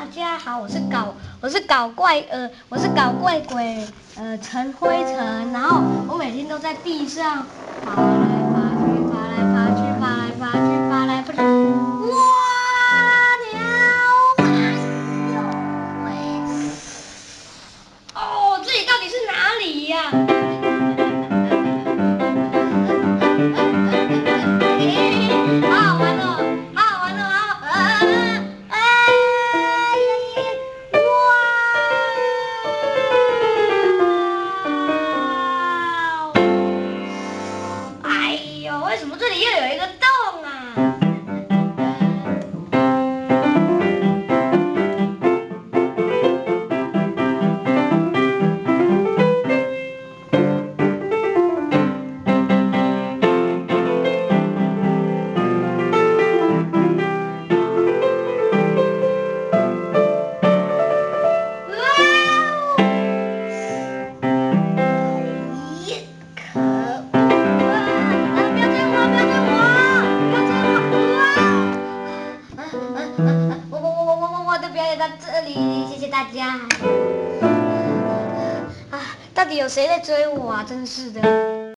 家好，我是搞怪鬼陈灰尘，然后我每天都在地上爬来爬去，爬来爬去，爬来爬去，爬来爬去，哇鸟！哎呦喂！哦，这里到底是哪里呀？好好玩哦，好好玩哦，哎呦，为什么这里又有一个洞啊？我的表演到这里，谢谢大家。啊，到底有谁在追我啊？真是的。